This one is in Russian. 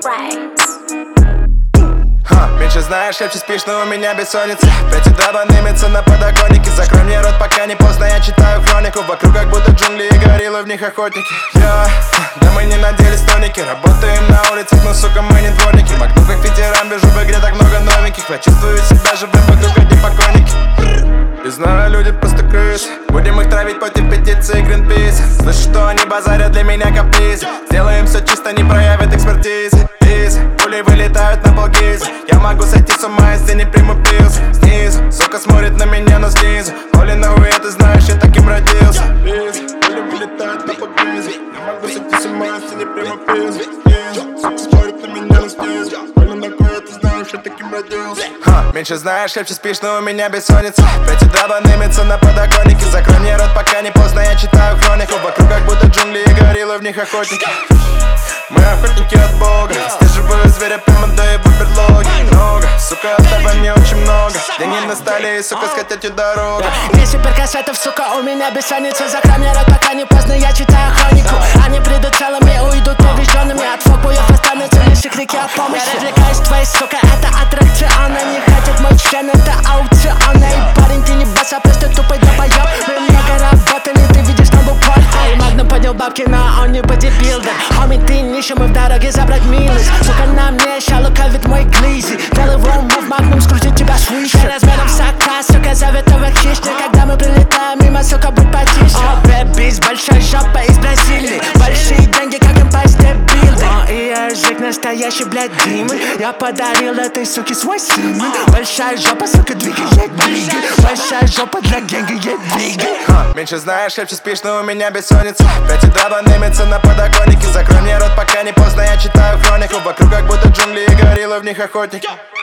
Меньше знаешь, легче спишь, но у меня бессонница. 5 утра дымится на подоконнике. Закрой мне рот, пока не поздно, я читаю хронику. Вокруг как будто джунгли и гориллы, в них охотники. Да мы не наделись тоники. Работаем на улицах, но сука мы не дворники. Вокруг как ветеран, бежу в игре, так много новеньких. Я чувствую себя живым, вокруг одни покойники. И знаю, люди просто крысы. Будем их травить против петиции Greenpeace. Слышу, что они базарят, для меня капризы. Сделаем все чисто, не проявят экспертизы. Пули вылетают на полгиза. Я могу сойти с ума, если не приму пилс. Снизу, сука смотрит на меня, но снизу. Оли на хуя, ты знаешь, я таким родился. Пули вылетают на полгиза. Я могу сойти с ума, если не приму пилс. Снизу, сука смотрит на меня, но снизу. Оли на хуя, ты знаешь, я таким родился. Меньше знаешь, легче спишь, но у меня бессонница. 5 утра дымится на подоконнике. Закрой мне рот, пока не поздно, я читаю хронику. Вокруг как будто джунгли и гориллы, в них охотники. Мы охотники от Бога. Здесь живые звери прямо до его берлоги. Много, сука, этого не очень много. Деньги на столе и, сука, с хотятью дорога. Где суперкассетов, сука, у меня бессонница. Закрой мне рот, пока не поздно, я читаю хронику. Они придут целыми, уйдут поврежденными. От фокуев останутся лишь крики о помощи. Я развлекаюсь, твои, сука, это аттракцион. Они хотят мой член, это аукцион. Эй, парень, ты не босс, а просто тупой долбоёб. Мы много работали, ты видишь, там был порт. Эй, Магнум поднял бабки, но он не бодибилдер. Хоми, ты нищий, мы в дороге забрать милость. Сука, на мне ща лукавит мой глизи. Делай мув, Магнум скрутит тебя с выше. Размером сока, сука, зовет его хищник. Когда мы прилетаем мимо, сука, будь потише. О, бэби, с большой жопой из Бразилии. Большие деньги, как импостер билды. О, и язык настоящий, блядь, демон. Я подарил этой суке свой символ. Большая жопа, сука, двигает двигай. Большая жопа для генга, я двигай. Меньше знаешь, легче спишь, но у меня бессонница. 5 утра дымится на подоконнике. Закрой мне рот, пока не поздно, я читаю хронику. Вокруг как будто джунгли и гориллы, в них охотники.